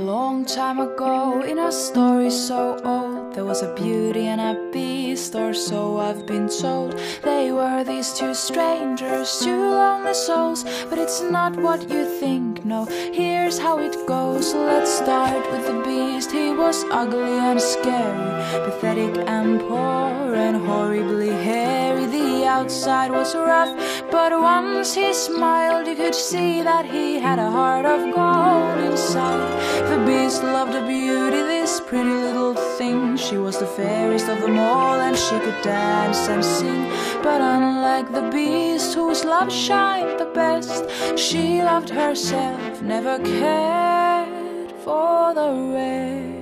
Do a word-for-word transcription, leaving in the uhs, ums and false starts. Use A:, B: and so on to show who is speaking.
A: long time ago, in a story so old, there was a beauty and a beast, or so I've been told. They were these two strangers, two lonely souls, but it's not what you think, no, here's how it goes. Let's start with the beast. He was ugly and scary, pathetic and poor, and horribly hairy. The outside was rough, but once he smiled, you could see that he had a heart of gold inside. The beast loved a beauty, this pretty little thing. She was the fairest of them all, and she could dance and sing. But unlike the beast, whose love shined the best, she loved herself, never cared for the rest.